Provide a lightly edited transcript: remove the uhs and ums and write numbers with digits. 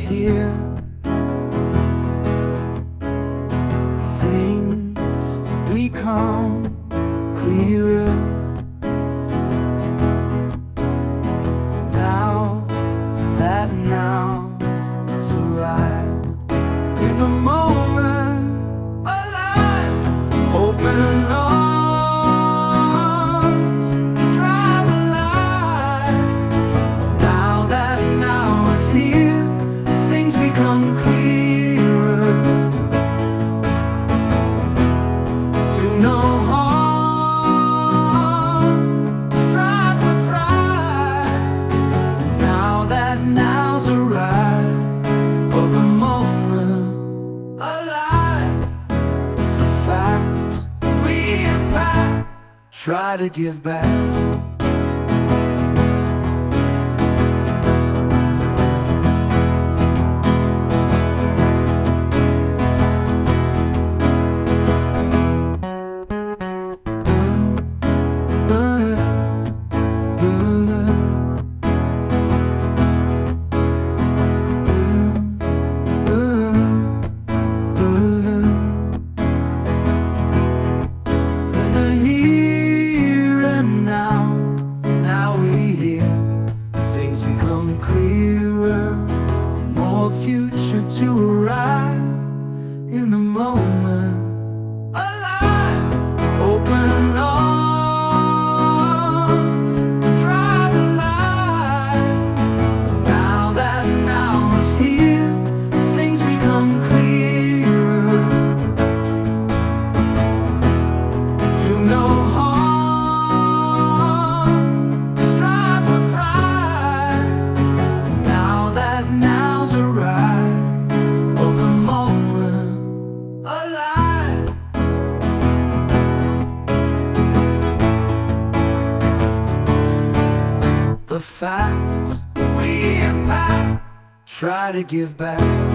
here. Things become clearer. Now that now's arrived, in the moment, alive, open arms, drive alive. Now that now is here, things become clearer. Do no harm, strive for pride. Now that now's arrived, of the moment, alive. The fact we impact, try to give back. Clearer, more future to arrive, in the moment, alive, open arms, drive alive. Now that now is here, things become clearer. Do no harm, strive for pride. Now that now's arrived, of the moment, alive. The fact we impact, try to give back.